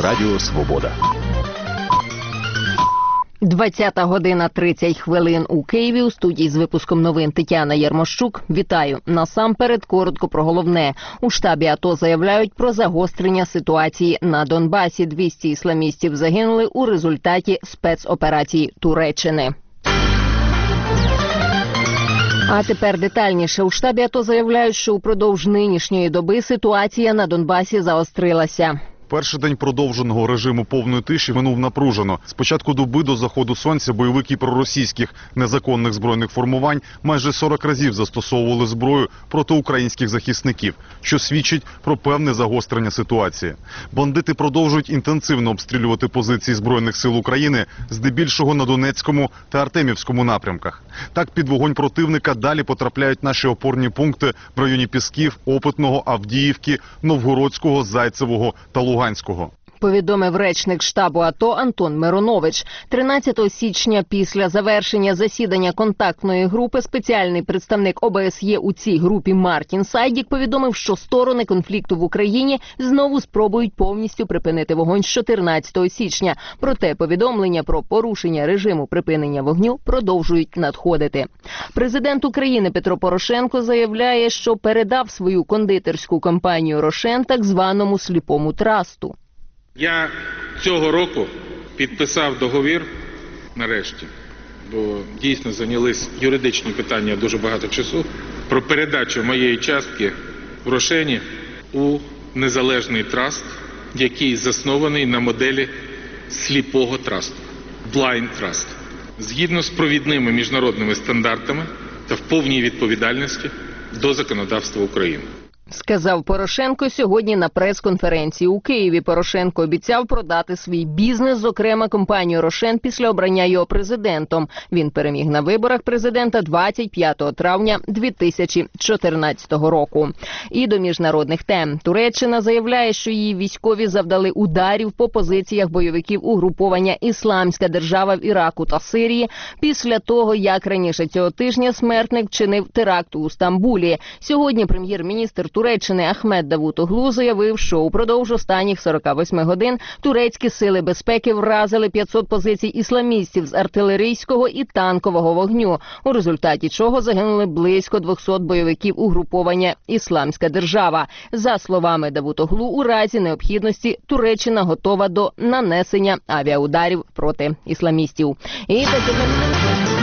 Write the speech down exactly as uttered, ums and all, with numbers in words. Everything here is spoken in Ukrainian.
Радіо Свобода. двадцята година тридцять хвилин у Києві. У студії з випуском новин Тетяна Єрмощук. Вітаю. Насамперед, коротко про головне. У штабі АТО заявляють про загострення ситуації на Донбасі. двісті ісламістів загинули у результаті спецоперації Туреччини. А тепер детальніше. У штабі АТО заявляють, що упродовж нинішньої доби ситуація на Донбасі заострилася. Перший день продовженого режиму повної тиші минув напружено. З початку доби до заходу сонця бойовики проросійських незаконних збройних формувань майже сорок разів застосовували зброю проти українських захисників, що свідчить про певне загострення ситуації. Бандити продовжують інтенсивно обстрілювати позиції Збройних сил України, здебільшого на Донецькому та Артемівському напрямках. Так, під вогонь противника далі потрапляють наші опорні пункти в районі Пісків, Опитного, Авдіївки, Новгородського, Зайцевого та Луганського. Повідомив речник штабу АТО Антон Миронович. тринадцятого січня після завершення засідання контактної групи спеціальний представник О Б С Є у цій групі Мартін Сайдік повідомив, що сторони конфлікту в Україні знову спробують повністю припинити вогонь з чотирнадцятого січня. Проте повідомлення про порушення режиму припинення вогню продовжують надходити. Президент України Петро Порошенко заявляє, що передав свою кондитерську компанію «Рошен» так званому сліпому трасту. Я цього року підписав договір, нарешті, бо дійсно зайнялись юридичні питання дуже багато часу, про передачу моєї частки в «Рошені» у незалежний траст, який заснований на моделі сліпого трасту, blind trust, згідно з провідними міжнародними стандартами та в повній відповідальності до законодавства України. Сказав Порошенко сьогодні на прес-конференції у Києві. Порошенко обіцяв продати свій бізнес, зокрема компанію «Рошен», після обрання його президентом. Він переміг на виборах президента двадцять п'ятого травня дві тисячі чотирнадцятого року. І до міжнародних тем. Туреччина заявляє, що її військові завдали ударів по позиціях бойовиків угруповання «Ісламська держава» в Іраку та Сирії після того, як раніше цього тижня смертник вчинив теракт у Стамбулі. Сьогодні прем'єр-міністр Туреччини Ахмед Давутоглу заявив, що упродовж останніх сорока восьми годин турецькі сили безпеки вразили п'ятсот позицій ісламістів з артилерійського і танкового вогню, у результаті чого загинули близько двохсот бойовиків угруповання «Ісламська держава». За словами Давутоглу, у разі необхідності Туреччина готова до нанесення авіаударів проти ісламістів. І таким